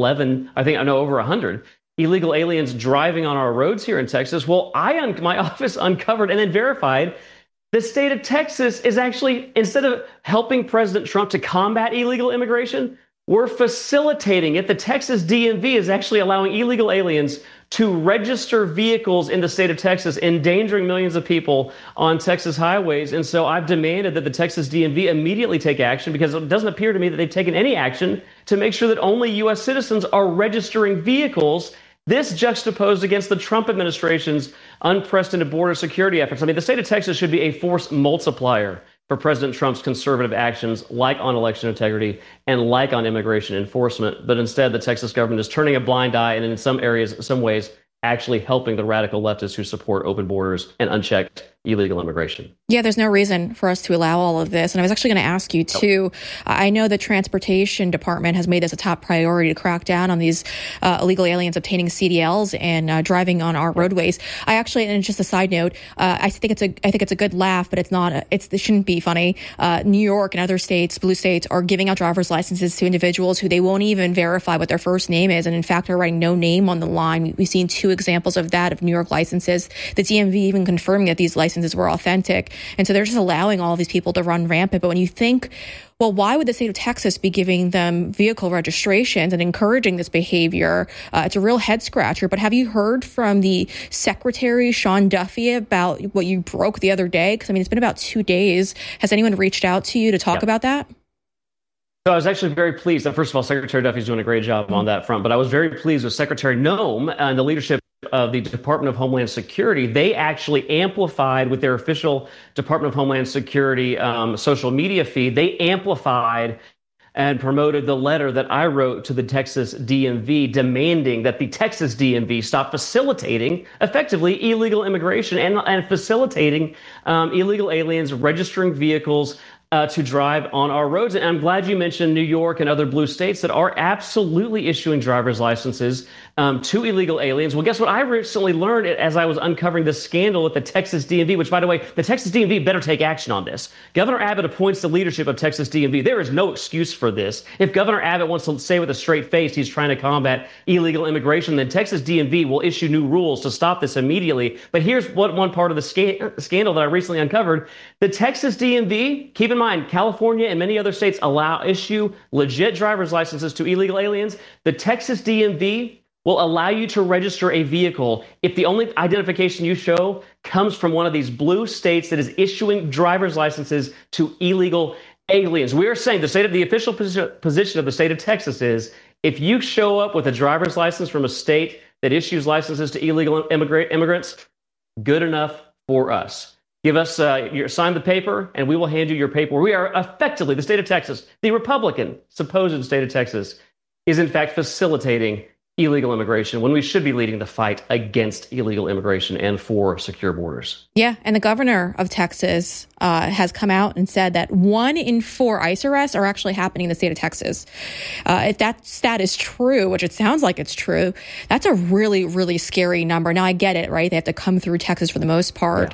over 100 illegal aliens driving on our roads here in Texas. Well, my office uncovered and then verified the state of Texas is actually, instead of helping President Trump to combat illegal immigration, we're facilitating it. The Texas DMV is actually allowing illegal aliens to register vehicles in the state of Texas, endangering millions of people on Texas highways. And so I've demanded that the Texas DMV immediately take action, because it doesn't appear to me that they've taken any action to make sure that only U.S. citizens are registering vehicles. This juxtaposed against the Trump administration's unprecedented border security efforts. I mean, the state of Texas should be a force multiplier for President Trump's conservative actions, like on election integrity and like on immigration enforcement. But instead, the Texas government is turning a blind eye and in some ways, actually helping the radical leftists who support open borders and unchecked illegal immigration. Yeah, there's no reason for us to allow all of this. And I was actually going to ask you, too, I know the Transportation Department has made this a top priority to crack down on these illegal aliens obtaining CDLs and driving on our roadways. I actually, and just a side note, I think it's a good laugh, but it's not. It shouldn't be funny. New York and other states, blue states, are giving out driver's licenses to individuals who they won't even verify what their first name is, and in fact are writing no name on the line. We've seen 2 examples of that, of New York licenses. The DMV even confirming that these licenses were authentic. And so they're just allowing all of these people to run rampant. But when you think, well, why would the state of Texas be giving them vehicle registrations and encouraging this behavior? It's a real head scratcher. But have you heard from the Secretary, Sean Duffy, about what you broke the other day? Because, I mean, it's been about 2 days. Has anyone reached out to you to talk about that? So I was actually very pleased. First of all, Secretary Duffy's doing a great job on that front. But I was very pleased with Secretary Noem and the leadership of the Department of Homeland Security. They actually amplified with their official Department of Homeland Security social media feed. They amplified and promoted the letter that I wrote to the Texas DMV demanding that the Texas DMV stop facilitating effectively illegal immigration and facilitating illegal aliens registering vehicles to drive on our roads. And I'm glad you mentioned New York and other blue states that are absolutely issuing driver's licenses to illegal aliens. Well, guess what? I recently learned as I was uncovering this scandal with the Texas DMV, which, by the way, the Texas DMV better take action on this. Governor Abbott appoints the leadership of Texas DMV. There is no excuse for this. If Governor Abbott wants to say with a straight face he's trying to combat illegal immigration, then Texas DMV will issue new rules to stop this immediately. But here's one part of the scandal that I recently uncovered. The Texas DMV, keep in mind, California and many other states issue legit driver's licenses to illegal aliens. The Texas DMV will allow you to register a vehicle if the only identification you show comes from one of these blue states that is issuing driver's licenses to illegal aliens. We are saying the official position of the state of Texas is, if you show up with a driver's license from a state that issues licenses to illegal immigrants, good enough for us. Give us sign the paper, and we will hand you your paper. We are effectively, the state of Texas, the Republican supposed state of Texas, is in fact facilitating illegal immigration when we should be leading the fight against illegal immigration and for secure borders. Yeah, and the governor of Texas has come out and said that 1 in 4 ICE arrests are actually happening in the state of Texas. If that stat is true, which it sounds like it's true, that's a really, really scary number. Now, I get it, right? They have to come through Texas for the most part,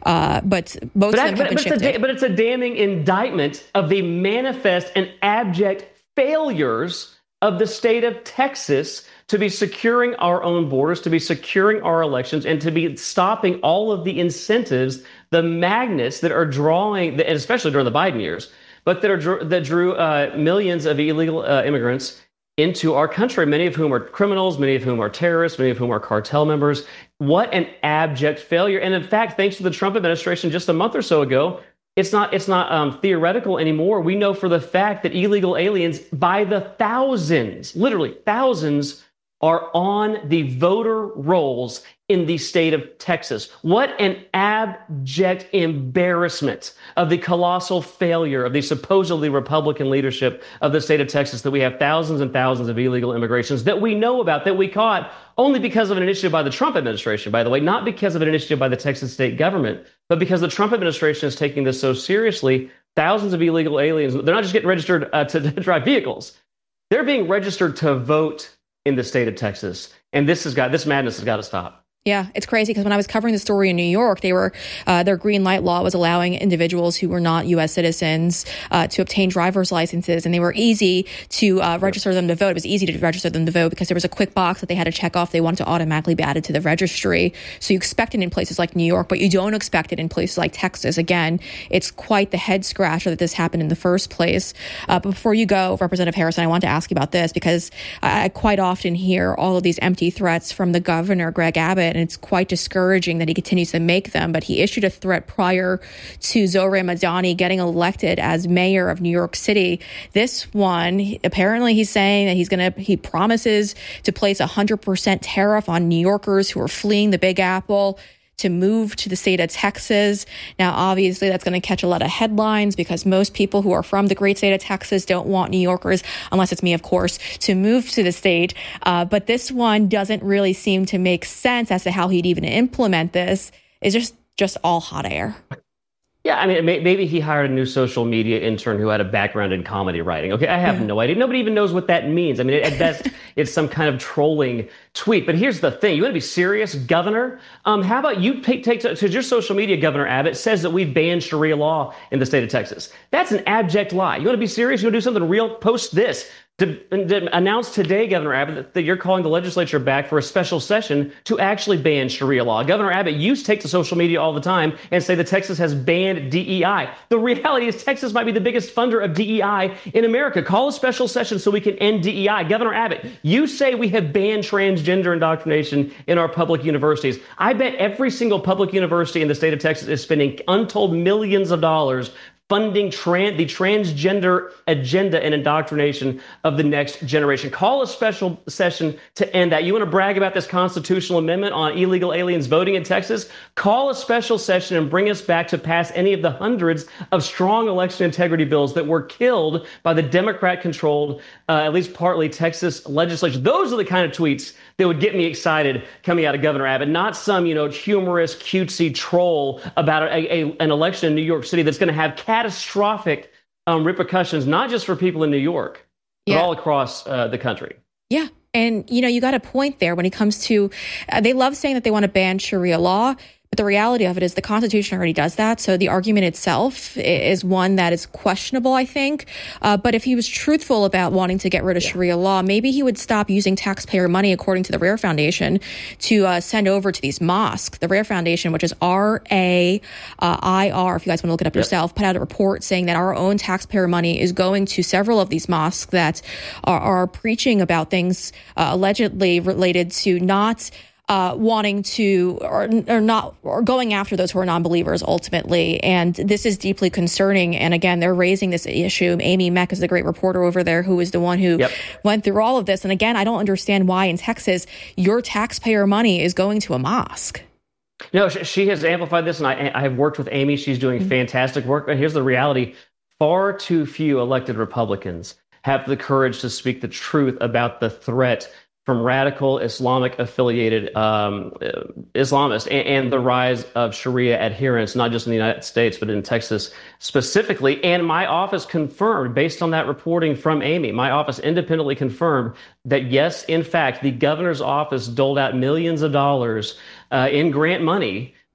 but most of them have been shifted. But it's a damning indictment of the manifest and abject failures of the state of Texas to be securing our own borders, to be securing our elections, and to be stopping all of the incentives, the magnets that are drawing, and especially during the Biden years, but that drew millions of illegal immigrants into our country, many of whom are criminals, many of whom are terrorists, many of whom are cartel members. What an abject failure. And in fact, thanks to the Trump administration just a month or so ago, it's not theoretical anymore. We know for the fact that illegal aliens by the thousands, literally thousands, are on the voter rolls in the state of Texas. What an abject embarrassment of the colossal failure of the supposedly Republican leadership of the state of Texas that we have thousands and thousands of illegal immigrations that we know about, that we caught only because of an initiative by the Trump administration, by the way, not because of an initiative by the Texas state government, but because the Trump administration is taking this so seriously. Thousands of illegal aliens, they're not just getting registered to drive vehicles. They're being registered to vote in the state of Texas. And this madness has got to stop. Yeah, it's crazy because when I was covering the story in New York, their green light law was allowing individuals who were not U.S. citizens to obtain driver's licenses, and they were easy to register them to vote. It was easy to register them to vote because there was a quick box that they had to check off. They wanted to automatically be added to the registry. So you expect it in places like New York, but you don't expect it in places like Texas. Again, it's quite the head scratcher that this happened in the first place. But before you go, Representative Harrison, I want to ask you about this because I quite often hear all of these empty threats from the governor, Greg Abbott, and it's quite discouraging that he continues to make them. But he issued a threat prior to Zohran Madani getting elected as mayor of New York City. This one, apparently he's saying that he promises to place 100% tariff on New Yorkers who are fleeing the Big Apple to move to the state of Texas. Now, obviously, that's going to catch a lot of headlines because most people who are from the great state of Texas don't want New Yorkers, unless it's me, of course, to move to the state. But this one doesn't really seem to make sense as to how he'd even implement this. It's just all hot air. Yeah, I mean, maybe he hired a new social media intern who had a background in comedy writing. Okay, I have no idea. Nobody even knows what that means. I mean, at best, it's some kind of trolling tweet. But here's the thing. You want to be serious, Governor? How about you take to your social media, Governor Abbott, says that we've banned Sharia law in the state of Texas. That's an abject lie. You want to be serious? You want to do something real? Post this. To announce today, Governor Abbott, that you're calling the legislature back for a special session to actually ban Sharia law. Governor Abbott, you take to social media all the time and say that Texas has banned DEI. The reality is Texas might be the biggest funder of DEI in America. Call a special session so we can end DEI. Governor Abbott, you say we have banned transgender indoctrination in our public universities. I bet every single public university in the state of Texas is spending untold millions of dollars funding the transgender agenda and indoctrination of the next generation. Call a special session to end that. You want to brag about this constitutional amendment on illegal aliens voting in Texas? Call a special session and bring us back to pass any of the hundreds of strong election integrity bills that were killed by the Democrat-controlled, at least partly, Texas legislature. Those are the kind of tweets that would get me excited coming out of Governor Abbott, not some, humorous, cutesy troll about an election in New York City that's going to have catastrophic repercussions, not just for people in New York, but all across the country. Yeah. And, you got a point there when it comes to, they love saying that they want to ban Sharia law. But the reality of it is the Constitution already does that. So the argument itself is one that is questionable, I think. But if he was truthful about wanting to get rid of Sharia law, maybe he would stop using taxpayer money, according to the Rare Foundation, to send over to these mosques. The Rare Foundation, which is RAIR, if you guys want to look it up yourself, put out a report saying that our own taxpayer money is going to several of these mosques that are preaching about things allegedly related to not wanting to or going after those who are non-believers ultimately. And this is deeply concerning. And again, they're raising this issue. Amy Meck is the great reporter over there who is the one who went through all of this. And again, I don't understand why in Texas your taxpayer money is going to a mosque. No, she has amplified this, and I have worked with Amy. She's doing fantastic work. And here's the reality. Far too few elected Republicans have the courage to speak the truth about the threat from radical Islamic-affiliated Islamists and the rise of Sharia adherence, not just in the United States, but in Texas specifically. And my office confirmed, based on that reporting from Amy, my office independently confirmed that, yes, in fact, the governor's office doled out millions of dollars in grant money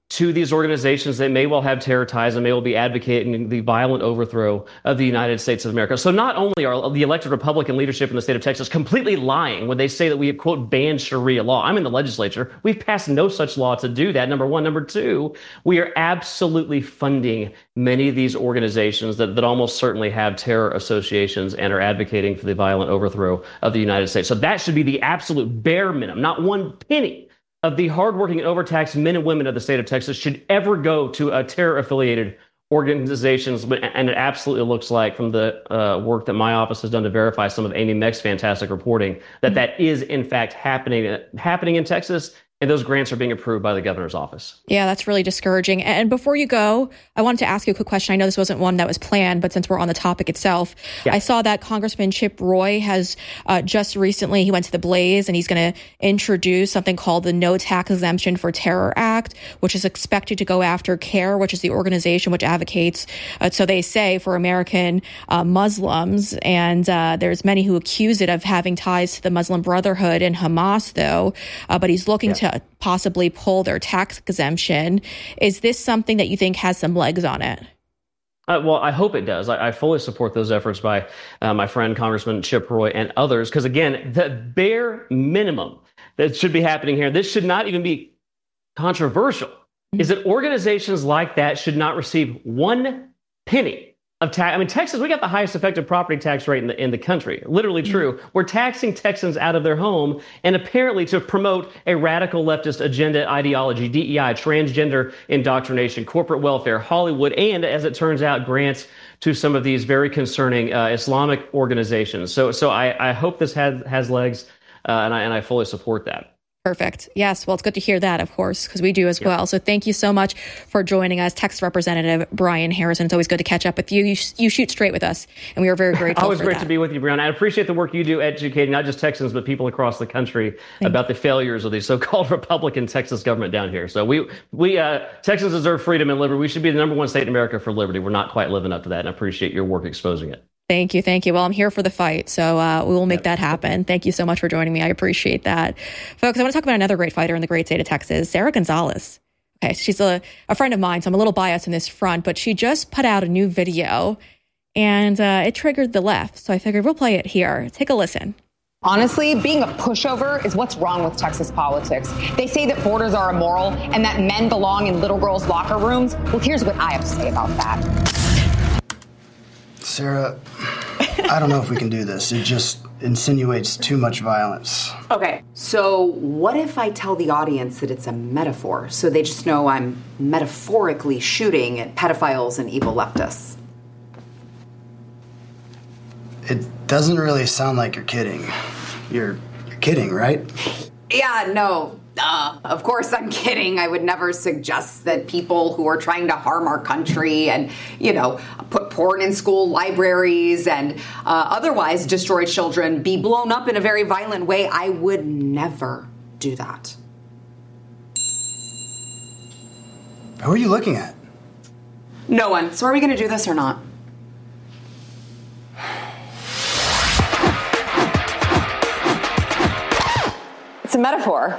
to these organizations that may well have terror ties and may well be advocating the violent overthrow of the United States of America. So not only are the elected Republican leadership in the state of Texas completely lying when they say that we have, quote, banned Sharia law. I'm in the legislature. We've passed no such law to do that, number one. Number two, we are absolutely funding many of these organizations that almost certainly have terror associations and are advocating for the violent overthrow of the United States. So that should be the absolute bare minimum. Not one penny of the hardworking and overtaxed men and women of the state of Texas should ever go to a terror-affiliated organizations. And it absolutely looks like, from the work that my office has done to verify some of Amy Meck's fantastic reporting, that is in fact happening in Texas. And those grants are being approved by the governor's office. Yeah, that's really discouraging. And before you go, I wanted to ask you a quick question. I know this wasn't one that was planned, but since we're on the topic itself, I saw that Congressman Chip Roy has just recently, he went to the Blaze and he's going to introduce something called the No Tax Exemption for Terror Act, which is expected to go after CAIR, which is the organization which advocates, so they say, for American Muslims. And there's many who accuse it of having ties to the Muslim Brotherhood and Hamas, though. But he's looking to possibly pull their tax exemption. Is this something that you think has some legs on it? Well, I hope it does. I fully support those efforts by my friend Congressman Chip Roy and others, because, again, the bare minimum that should be happening here, this should not even be controversial, is that organizations like that should not receive one penny of tax. I mean, Texas, we got the highest effective property tax rate in the country. Literally true. We're taxing Texans out of their home, and apparently to promote a radical leftist agenda, ideology, DEI, transgender indoctrination, corporate welfare, Hollywood, and, as it turns out, grants to some of these very concerning Islamic organizations. So I hope this has legs, and I fully support that. Perfect. Yes. Well, it's good to hear that, of course, because we do as well. So thank you so much for joining us, Texas Representative Brian Harrison. It's always good to catch up with you. You shoot straight with us, and we are very grateful Always for great that. to be with you, Brianna. I appreciate the work you do educating not just Texans, but people across the country about the failures of the so-called Republican Texas government down here. So we Texans deserve freedom and liberty. We should be the number one state in America for liberty. We're not quite living up to that, and I appreciate your work exposing it. Thank you. Thank you. Well, I'm here for the fight, so we will make that happen. Thank you so much for joining me. I appreciate that. Folks, I want to talk about another great fighter in the great state of Texas, Sarah Gonzalez. Okay, she's a friend of mine, so I'm a little biased in this front, but she just put out a new video, and it triggered the left, so I figured we'll play it here. Take a listen. Honestly, being a pushover is what's wrong with Texas politics. They say that borders are immoral and that men belong in little girls' locker rooms. Well, here's what I have to say about that. Sarah, I don't know if we can do this. It just insinuates too much violence. Okay, so what if I tell the audience that it's a metaphor, so they just know I'm metaphorically shooting at pedophiles and evil leftists? It doesn't really sound like you're kidding. You're kidding, right? Yeah, no. Of course I'm kidding. I would never suggest that people who are trying to harm our country and, put porn in school libraries and otherwise destroy children be blown up in a very violent way. I would never do that. Who are you looking at? No one. So are we going to do this or not? It's a metaphor.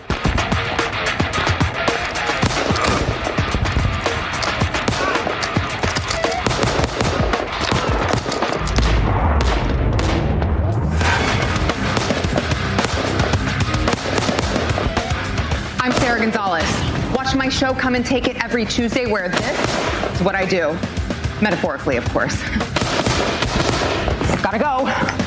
I'm Sarah Gonzalez. Watch my show Come and Take It every Tuesday, where this is what I do. Metaphorically, of course. Gotta go.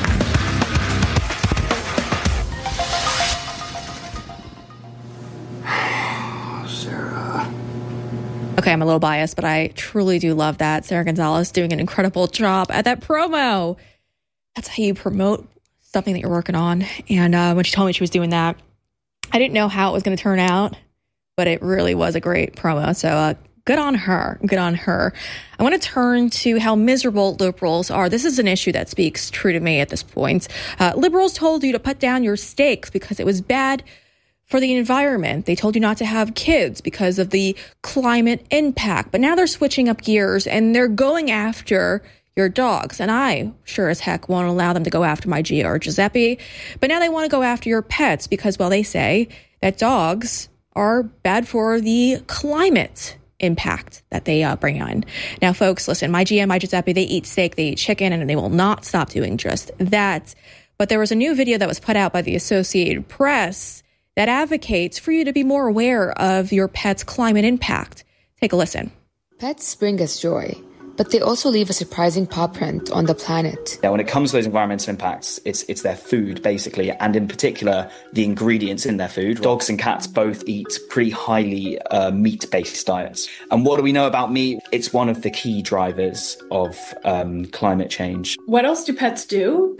Sarah. Okay, I'm a little biased, but I truly do love that. Sarah Gonzalez doing an incredible job at that promo. That's how you promote something that you're working on. And when she told me she was doing that, I didn't know how it was going to turn out, but it really was a great promo. So good on her. Good on her. I want to turn to how miserable liberals are. This is an issue that speaks true to me at this point. Liberals told you to put down your stakes because it was bad for the environment. They told you not to have kids because of the climate impact. But now they're switching up gears and they're going after your dogs. And I sure as heck won't allow them to go after my Gia or Giuseppe. But now they want to go after your pets because, well, they say that dogs are bad for the climate impact that they bring on. Now, folks, listen, my GM, my Giuseppe, they eat steak, they eat chicken, and they will not stop doing just that. But there was a new video that was put out by the Associated Press that advocates for you to be more aware of your pet's climate impact. Take a listen. Pets bring us joy, but they also leave a surprising paw print on the planet. When it comes to those environmental impacts, it's their food, basically, and in particular, the ingredients in their food. Dogs and cats both eat pretty highly meat-based diets. And what do we know about meat? It's one of the key drivers of climate change. What else do pets do?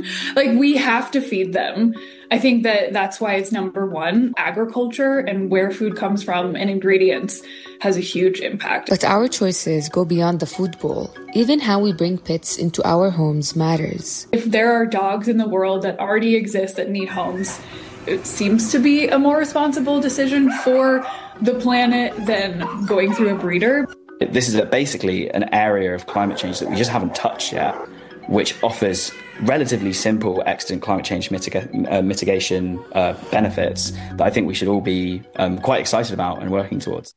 We have to feed them. I think that's why it's number one. Agriculture and where food comes from and ingredients has a huge impact. But our choices go beyond the food bowl. Even how we bring pets into our homes matters. If there are dogs in the world that already exist that need homes, it seems to be a more responsible decision for the planet than going through a breeder. This is basically an area of climate change that we just haven't touched yet, which offers relatively simple extant climate change mitigation benefits that I think we should all be quite excited about and working towards.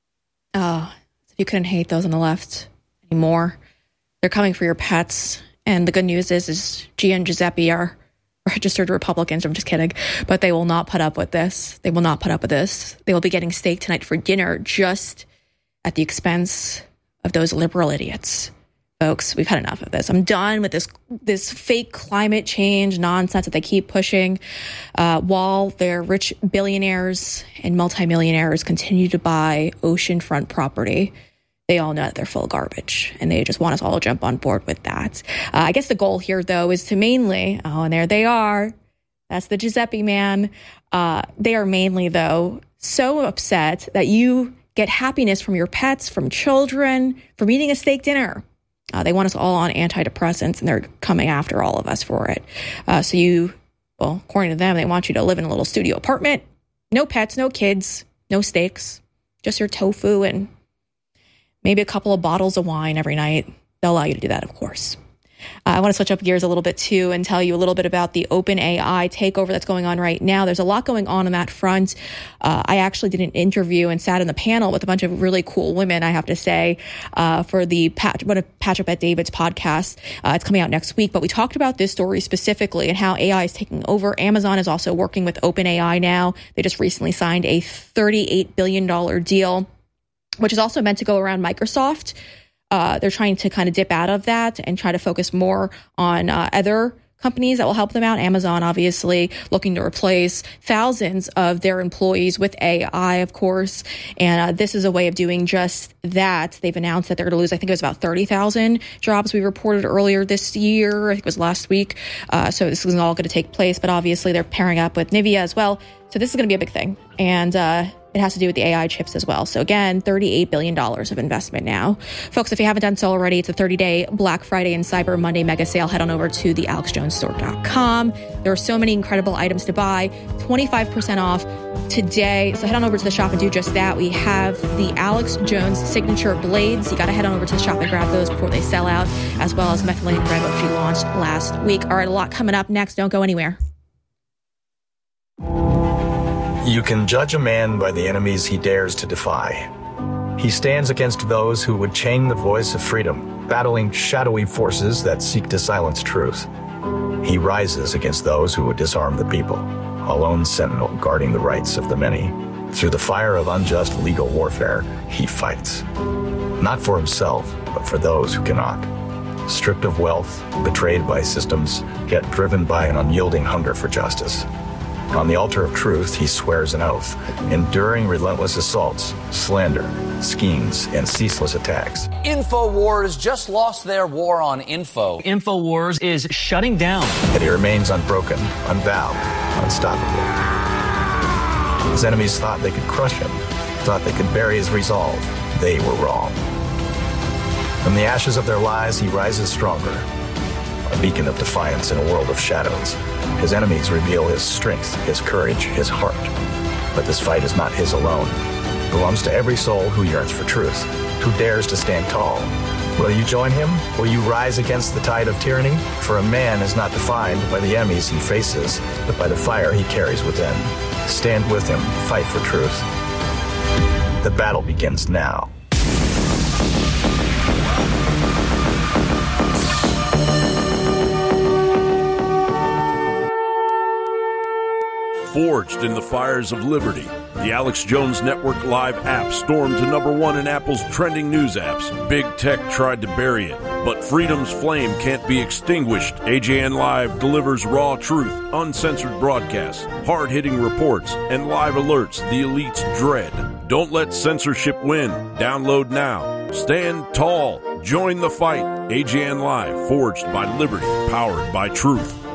Oh, you couldn't hate those on the left anymore. They're coming for your pets. And the good news is Gia and Giuseppe are registered Republicans. I'm just kidding. But they will not put up with this. They will not put up with this. They will be getting steak tonight for dinner just at the expense of those liberal idiots. Folks, we've had enough of this. I'm done with this fake climate change nonsense that they keep pushing while their rich billionaires and multimillionaires continue to buy oceanfront property. They all know that they're full of garbage, and they just want us all to jump on board with that. I guess the goal here, though, is to mainly, and there they are. That's the Giuseppe man. They are mainly, though, so upset that you get happiness from your pets, from children, from eating a steak dinner. They want us all on antidepressants, and they're coming after all of us for it. According to them, they want you to live in a little studio apartment. No pets, no kids, no steaks, just your tofu and maybe a couple of bottles of wine every night. They'll allow you to do that, of course. I want to switch up gears a little bit, too, and tell you a little bit about the OpenAI takeover that's going on right now. There's a lot going on that front. I actually did an interview and sat in the panel with a bunch of really cool women, I have to say, for one of Patrick Bet-David's podcasts. It's coming out next week. But we talked about this story specifically and how AI is taking over. Amazon is also working with OpenAI now. They just recently signed a $38 billion deal, which is also meant to go around Microsoft. They're trying to kind of dip out of that and try to focus more on other companies that will help them out. Amazon, obviously, looking to replace thousands of their employees with AI, of course. And this is a way of doing just that. They've announced that they're going to lose, I think it was about 30,000 jobs we reported earlier this year. I think it was last week. So this is all going to take place. But obviously, they're pairing up with NVIDIA as well. So this is going to be a big thing. And it has to do with the AI chips as well. So again, $38 billion of investment now. Folks, if you haven't done so already, it's a 30-day Black Friday and Cyber Monday mega sale. Head on over to thealexjonesstore.com. There are so many incredible items to buy. 25% off today. So head on over to the shop and do just that. We have the Alex Jones signature blades. You got to head on over to the shop and grab those before they sell out, as well as Methylene Red, which we launched last week. All right, a lot coming up next. Don't go anywhere. You can judge a man by the enemies he dares to defy. He stands against those who would chain the voice of freedom, battling shadowy forces that seek to silence truth. He rises against those who would disarm the people, a lone sentinel guarding the rights of the many. Through the fire of unjust legal warfare, he fights. Not for himself, but for those who cannot. Stripped of wealth, betrayed by systems, yet driven by an unyielding hunger for justice. On the altar of truth, he swears an oath, enduring relentless assaults, slander, schemes, and ceaseless attacks. InfoWars just lost their war on info. InfoWars is shutting down. Yet he remains unbroken, unbowed, unstoppable. His enemies thought they could crush him, thought they could bury his resolve. They were wrong. From the ashes of their lies, he rises stronger, a beacon of defiance in a world of shadows. His enemies reveal his strength, his courage, his heart. But this fight is not his alone. It belongs to every soul who yearns for truth, who dares to stand tall, Will you join him? Will you rise against the tide of tyranny? For a man is not defined by the enemies he faces, but by the fire he carries within. Stand with him, fight for truth. The battle begins now. Forged in the fires of liberty, the Alex Jones Network Live app stormed to #1 in Apple's trending news apps. Big Tech tried to bury it, but freedom's flame can't be extinguished. AJN Live delivers raw truth, uncensored broadcasts, hard-hitting reports, and live alerts the elites dread. Don't let censorship win. Download now. Stand tall. Join the fight. AJN Live, forged by liberty, powered by truth.